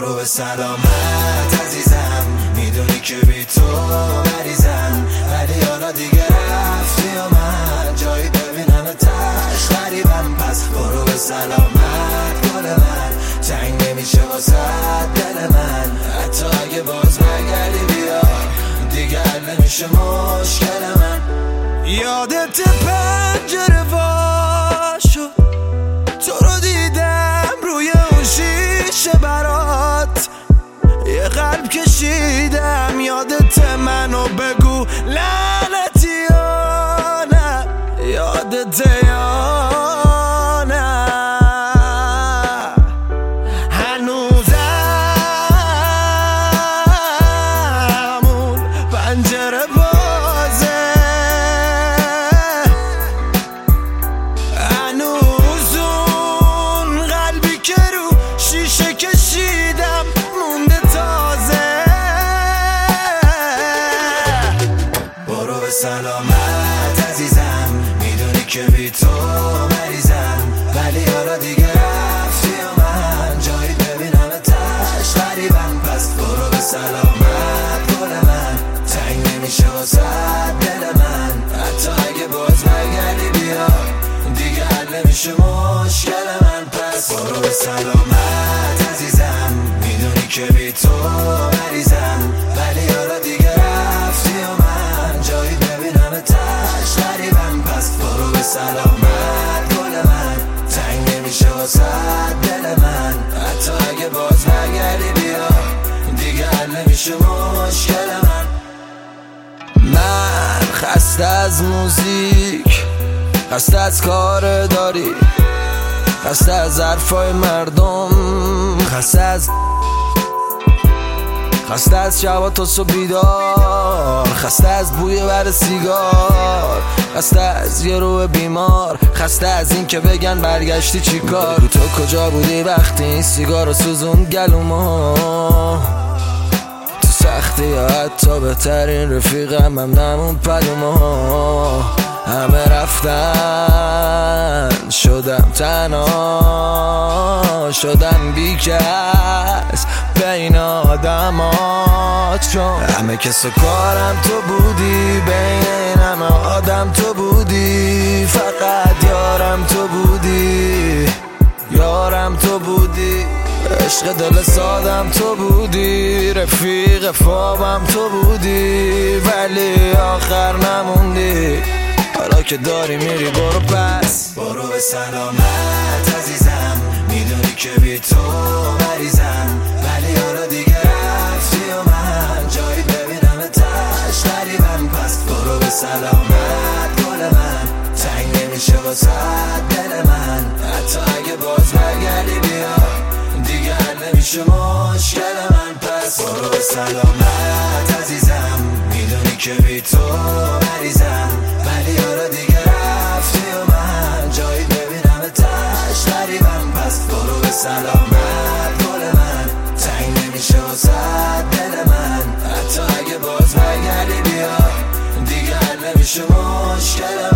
برو به سلامت عزیزم، میدونی که بی تو مریضم، ولی حالا دیگه رفتی و من جایی ببینم تش غریبم. پس برو به سلامت گل من، تنگ نمیشه واسه دل من، حتی اگه باز برگردی بیا دیگه حل نمیشه مشکل من. یادت پنجره وا شد، تو رو دیدم روی اون شیشه برات یه قلب کشیدم. یادت منو بگو لعنتی یا نه، یادت یا نه؟ هنوزم اون پنجره بازه، هنوز اون قلبی که رو شیشه کشیدم مونده تازه. برو به سلامت عزیزم، میدونی که بی تو مریضم، ولی حالا دیگه رفتی و من جایی ببینم تش غریبم. پس برو به سلامت گل من، تنگ نمیشه واسه دل من، حتی اگه باز برگردی بیا دیگه حل نمیشه مشکل من. پس برو به سلامت عزیزم، میدونی که بی تو مریضم، ولی حالا دیگه رفتی و من جایی ببینم تش غریبم. پس برو به سلامت گل من، تنگ نمیشه واسه دل من، حتی اگه باز برگردی بیا دیگه حل نمیشه مشکل من. من خسته از موزیک، خسته از کار داری، خسته از حرفای مردم، خسته از شبا تا صبح بیدار، خسته از بوی بر سیگار، خسته از یه روح بیمار، خسته از این که بگن برگشتی چی کار. تو کجا بودی وقتی این سیگار رو سوزون گلومو؟ تو سختی یا حتی بهترین رفیقم هم نمون پلومو. همه رفتن شدم تنها، شدم بیکس بین آدمات، چون همه کس و کارم تو بودی، بین همه آدم تو بودی، فقط یارم تو بودی، یارم تو بودی، عشق دل سادم تو بودی، رفیق خوابم تو بودی، ولی آخر نموندی. حالا که داری میری برو پس، برو به سلامت عزیزم، میدونی که بی تو مریضم، ولی حالا دیگه رفتی و من جایی ببینم تش غریبم. پس برو به سلامت گل من، تنگ نمیشه واسه دل من، حتی اگه باز برگردی بیا دیگه حل نمیشه مشکل من. پس برو به سلامت عزیزم، میدونی که بی تو مریضم، ولی حالا دیگه رفتی و من جایی ببینم تش غریبم. پس برو به سلامت گل من، تنگ نمیشه واسه دل من، حتی اگه باز برگردی بیا دیگه حل نمیشه مشکل من.